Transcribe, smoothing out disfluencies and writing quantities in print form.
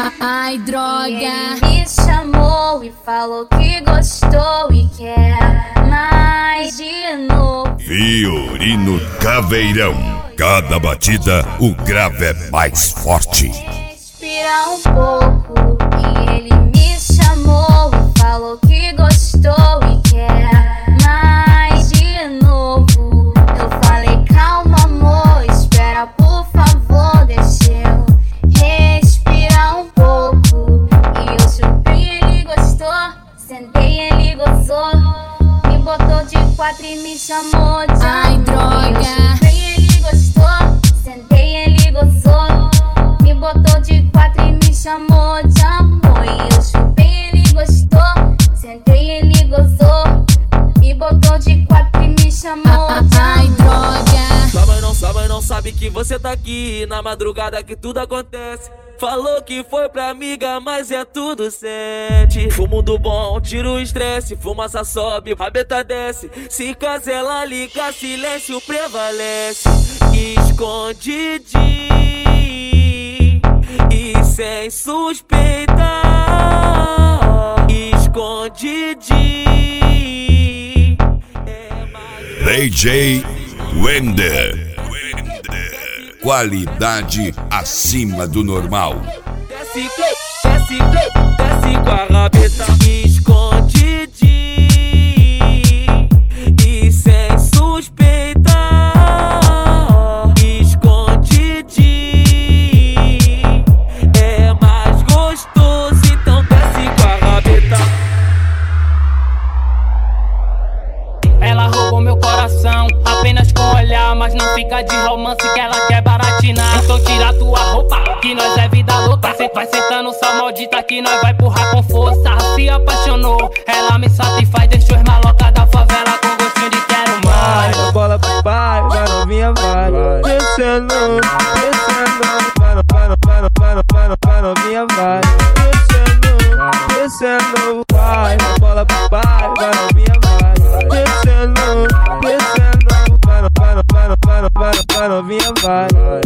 Ai, droga. E ele me chamou e falou que gostou e quer mais de novo. Fiorino Caveirão. Cada batida, o grave é mais forte. Respira um pouco. E ele me chamou e falou que gostou e quer mais de novo. Eu falei, calma amor, espera por favor, deixa eu respirar um pouco. E eu chupi, ele gostou, sentei, ele gozou, me botou de quatro e me chamou de amor. Ai, droga. Eu chupei, ele gostou, sentei, ele gozou, me botou de quatro e me chamou de amor. E eu chupei, ele gostou, sentei, ele gozou, me botou de quatro e me chamou de Ai, amor. droga. Não sabe que você tá aqui na madrugada que tudo acontece. Falou que foi pra amiga, mas é tudo sente. Fumo do bom, tira o estresse. Fumaça sobe, rabeta desce. Se casela liga, silêncio prevalece. Escondidinho e sem suspeitar. Escondidinho. DJ Wender. Qualidade acima do normal. Desce com a rabeta. Escondidinho e sem suspeitar. Escondidinho é mais gostoso, então desce com a rabeta. Ela roubou meu coração, apenas com olhar, mas não fica de romance que ela quer baratinar. Então tira tua roupa, que nós é vida louca. Cê vai sentando só maldita que nós vai empurrar com força. Se apaixonou, ela me satisfaz, deixou os maloca da favela com gostinho de quero mais. Vai, bola pro pai, vai novinha, vai descendo, descendo. Vai novinha, vai descendo, vai, bola pro pai, vai novinha, vai descendo, descendo. Vai novinha, vai